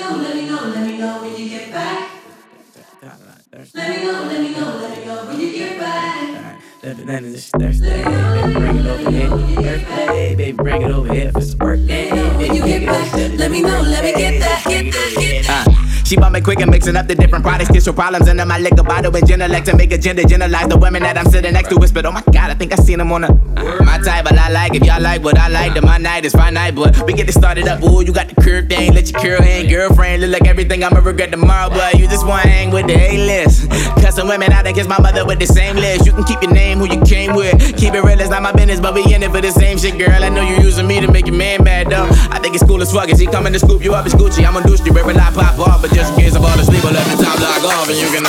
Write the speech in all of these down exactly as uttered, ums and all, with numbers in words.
know, let me know, let me know when you get back. Let me know, let me know, let me know when you get back. Then it's Thursday, baby, bring it over here. Thursday, baby, bring it over here for some work. When you get back, let me know, let me get that, get that, get that. Uh. She bought me quick and mixing up the different products. Kiss your problems into my liquor bottle and genelect to make a gender generalize the women that I'm sitting next to. Whispered, oh my god, I think I seen them on a uh, my type, but I like. If y'all like what I like, then my night is finite. But we get it started up. Ooh, you got the curve thing, let your curl hang. Girlfriend look like everything I'ma regret tomorrow, but you just wanna hang with the A-list. Cussing women out and kiss my mother with the same list. You can keep your name, who you came with. Keep it real, it's not my business, but we in it for the same shit, girl. I know you using me to make your man mad, though. I think it's cool as fuck. Is he coming to scoop you up? It's Gucci. I'm a douche, you every lie pop off, but just in case I'm all asleep. But every time log off and you can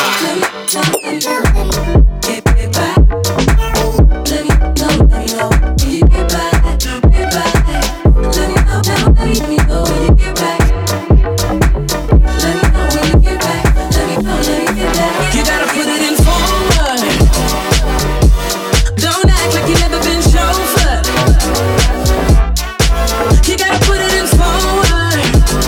uh Get it back. Let me know, let me know when you get back. Get back. Let me know, let me know when you get back. Let me know when you get back. Let me know, let me get back. You gotta put it in forward. Don't act like you never been chauffeured. You gotta put it in forward.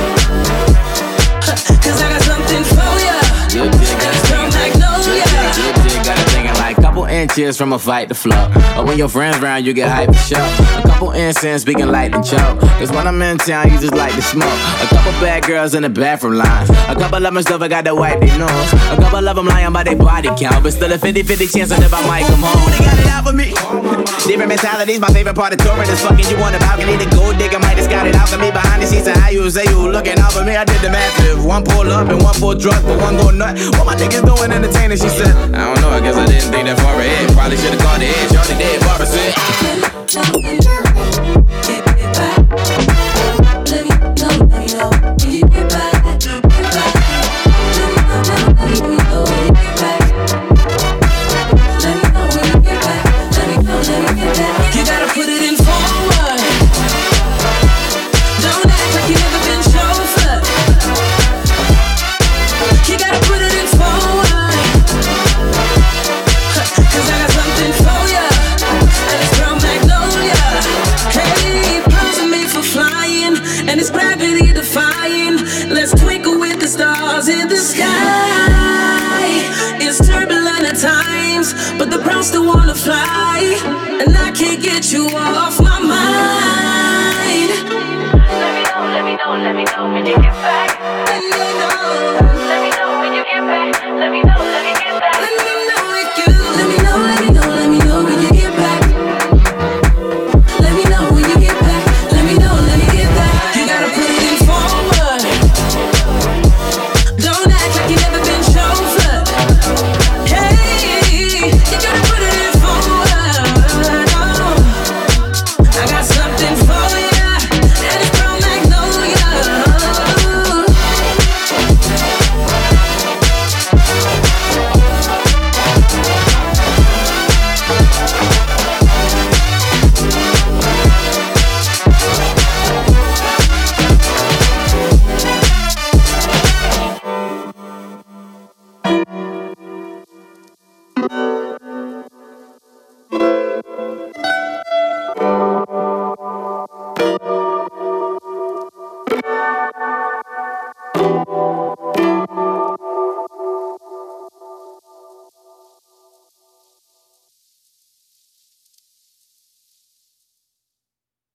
Cause I got something for ya. You dig, got a thing Magnolia. You dig, got a thing like couple inches from a fight to flow. Or when your friends round, you get hyped to show. A couple incense speaking light and choke. Cause when I'm in town, you just like to smoke. A couple bad girls in the bathroom lines. A couple of them stuff I got to wipe their nose. A couple of them lying by their body count. But still a fifty-fifty chance that if I might come home, they got it out for me. Different mentalities, my favorite part of touring is fucking you on the balcony. The gold digger might have scouted out for me behind the scenes. And how you say you looking out for me, I did the math. If one pull up and one pull drugs, but one go nut. What my niggas doing entertaining? She said, I don't know, I guess I didn't think that far ahead. Probably should've called the edge, y'all did Barbara said. Get it back. Let me know, let me know when you get back. Get back. Let me know, let me know when you get back. Let me know when you get back. Let me know, let me get back. You gotta put it in forward. Don't act like you never been chauffeured. You gotta put it in forward. Cause I got something for ya. And it's from Magnolia. Hey, birds are made for flying, and it's gravity defying. Let's twinkle with the stars in the sky. It's turbulent at times, but the brown still wanna fly. And I can't get you off my mind. Let me know, let me know, let me know when you get back. Let me know. Let me know when you get back. Let me know, let me get back. Let me know if you. Let me know, let me know, let me know when you get back. Let me know when you get back. Let me know, let me get back. You gotta put it in forward. Don't act like you never been chauffeured. Hey, you gotta put it in forward. Oh, I got something for ya, and it's from Magnolia.